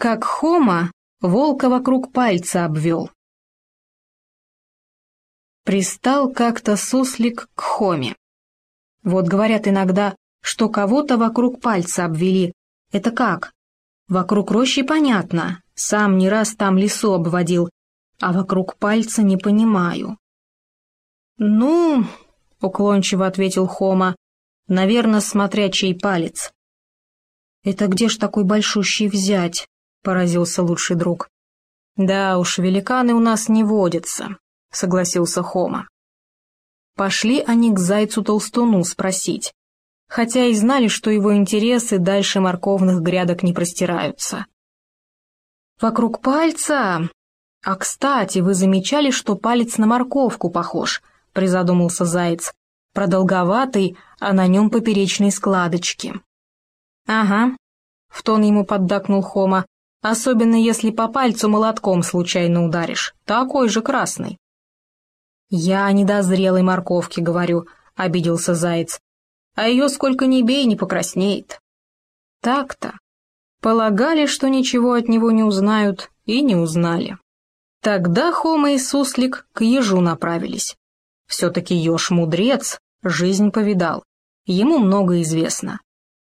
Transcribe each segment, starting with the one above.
Как Хома волка вокруг пальца обвел. Пристал как-то суслик к Хоме. Вот говорят иногда, что кого-то вокруг пальца обвели. Это как? Вокруг рощи понятно, сам не раз там лесу обводил, а вокруг пальца не понимаю. «Ну, — уклончиво ответил Хома, — наверно, смотря чей палец». «Это где ж такой большущий взять?» — поразился лучший друг. «Да уж, великаны у нас не водятся», — согласился Хома. Пошли они к зайцу-толстуну спросить, хотя и знали, что его интересы дальше морковных грядок не простираются. «Вокруг пальца? А, кстати, вы замечали, что палец на морковку похож?» — призадумался заяц. «Продолговатый, а на нем поперечные складочки». «Ага», — в тон ему поддакнул Хома, — «особенно если по пальцу молотком случайно ударишь, такой же красный». «Я о недозрелой морковке говорю», — обиделся заяц, — «а ее сколько ни бей, не покраснеет». Так-то. Полагали, что ничего от него не узнают, и не узнали. Тогда Хома и суслик к ежу направились. Все-таки еж мудрец, жизнь повидал, ему много известно.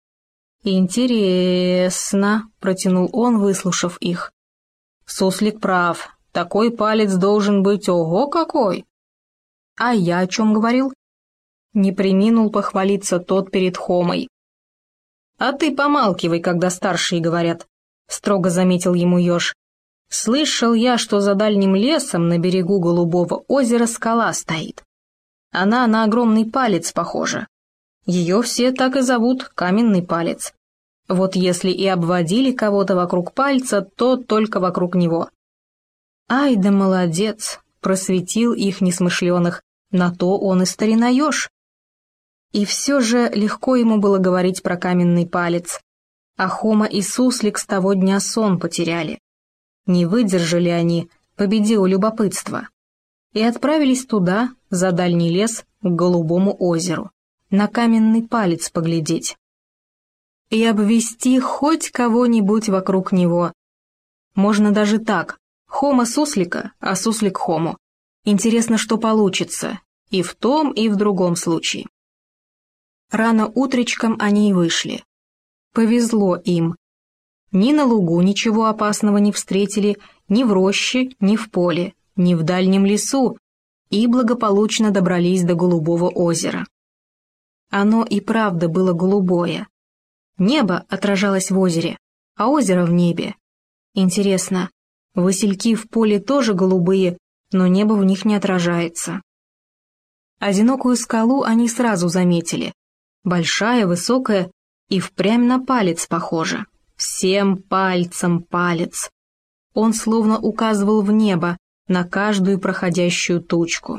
«Интересно», — протянул он, выслушав их. «Суслик прав, такой палец должен быть ого какой!» «А я о чем говорил?» Не преминул похвалиться тот перед Хомой. «А ты помалкивай, когда старшие говорят», — строго заметил ему еж. «Слышал я, что за дальним лесом на берегу Голубого озера скала стоит. Она на огромный палец похожа. Ее все так и зовут каменный палец. Вот если и обводили кого-то вокруг пальца, то только вокруг него». «Ай да молодец!» — просветил их несмышленых, на то он и старина-еж. И все же легко ему было говорить про каменный палец, а Хома и суслик с того дня сон потеряли. Не выдержали они, победило любопытство, и отправились туда, за дальний лес, к Голубому озеру, на каменный палец поглядеть. И обвести хоть кого-нибудь вокруг него. Можно даже так, Хома суслика, а суслик Хому. Интересно, что получится, и в том, и в другом случае. Рано утречком они и вышли. Повезло им. Ни на лугу ничего опасного не встретили, ни в роще, ни в поле, ни в дальнем лесу, и благополучно добрались до Голубого озера. Оно и правда было голубое. Небо отражалось в озере, а озеро в небе. Интересно, васильки в поле тоже голубые, но небо в них не отражается. Одинокую скалу они сразу заметили. Большая, высокая и впрямь на палец похожа. Всем пальцем палец. Он словно указывал в небо на каждую проходящую тучку.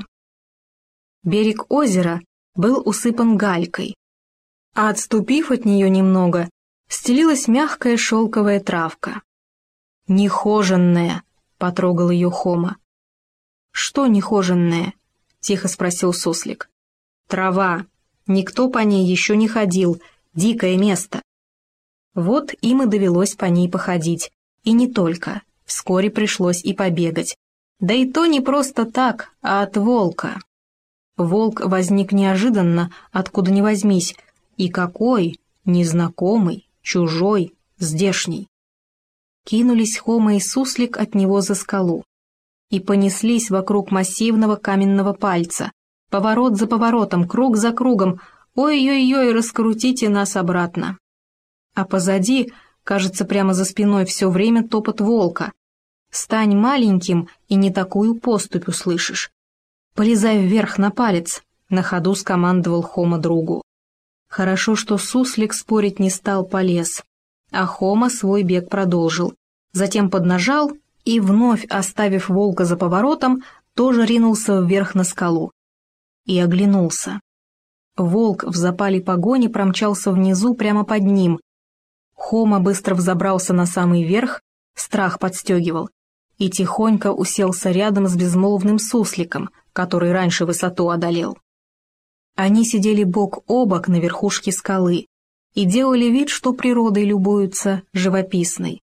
Берег озера был усыпан галькой, а отступив от нее немного, стелилась мягкая шелковая травка. «Нехоженная», — потрогал ее Хома. «Что нехоженная?» — тихо спросил суслик. «Трава. Никто по ней еще не ходил. Дикое место». Вот им и довелось по ней походить. И не только. Вскоре пришлось и побегать. Да и то не просто так, а от волка. Волк возник неожиданно, откуда ни возьмись. И какой? Незнакомый, чужой, здешний. Кинулись Хома и суслик от него за скалу и понеслись вокруг массивного каменного пальца. Поворот за поворотом, круг за кругом. Ой-ой-ой, раскрутите нас обратно. А позади, кажется, прямо за спиной все время топот волка. Стань маленьким, и не такую поступь услышишь. Полезай вверх на палец, на ходу скомандовал Хома другу. Хорошо, что суслик спорить не стал, полез, а Хома свой бег продолжил. Затем поднажал и, вновь оставив волка за поворотом, тоже ринулся вверх на скалу. И оглянулся. Волк в запале погони промчался внизу прямо под ним. Хома быстро взобрался на самый верх, страх подстегивал, и тихонько уселся рядом с безмолвным сусликом, который раньше высоту одолел. Они сидели бок о бок на верхушке скалы и делали вид, что природой любуются, живописной.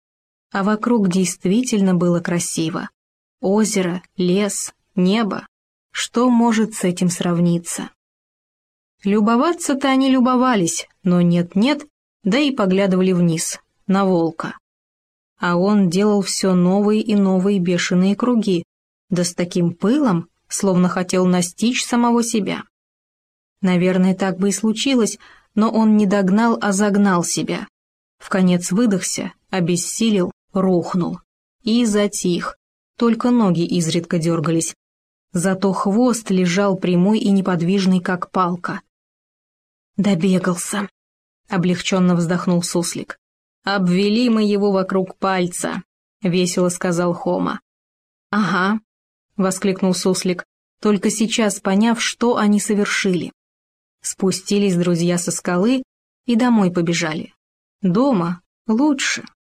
А вокруг действительно было красиво. Озеро, лес, небо. Что может с этим сравниться? Любоваться-то они любовались, но нет-нет, да и поглядывали вниз, на волка. А он делал все новые и новые бешеные круги, да с таким пылом, словно хотел настичь самого себя. Наверное, так бы и случилось, но он не догнал, а загнал себя. Вконец выдохся, обессилел, рухнул. И затих, только ноги изредка дергались. Зато хвост лежал прямой и неподвижный, как палка. «Добегался», — облегченно вздохнул суслик. «Обвели мы его вокруг пальца», — весело сказал Хома. «Ага», — воскликнул суслик, только сейчас поняв, что они совершили. Спустились друзья со скалы и домой побежали. Дома лучше.